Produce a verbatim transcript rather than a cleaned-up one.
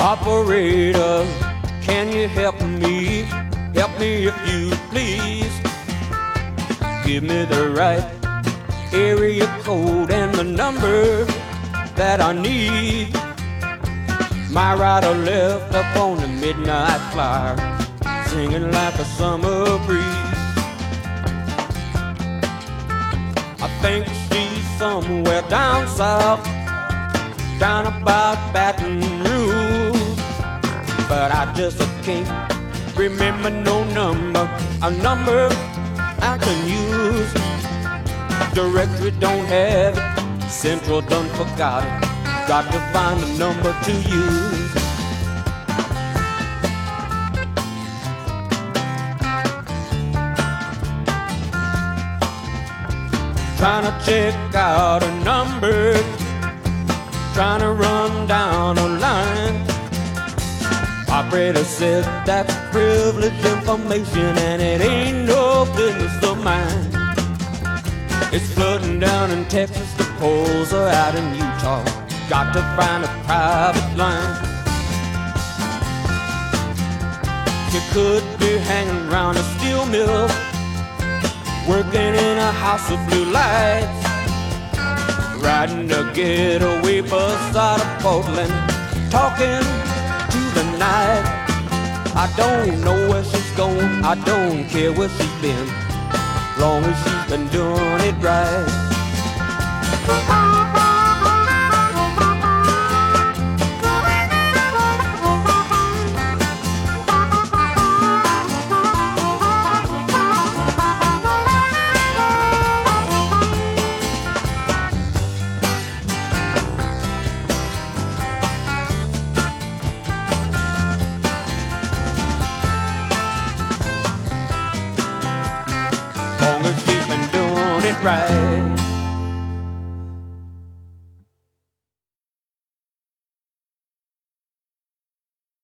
Operator, can you help me? Help me if you please. Give me the right area code and the number that I need. My rider left up on the midnight flyer, singing like a summer breeze. I think she's somewhere down south, down about Baton Rouge, but I just can't remember no number, a number I can use. Directory don't have it, Central done forgot it. Got to find a number to use. Trying to check out a number, trying to run down a line. Operator said that's privileged information and it ain't no business of mine. It's flooding down in Texas, the poles are out in Utah. Got to find a private line. You could be hanging around a steel mill, working in a house of blue lights, riding a getaway bus out of Portland, talking to the night. I don't know where she's going, I don't care where she's been, long as she's been doing it right. Long as she's been doing it right.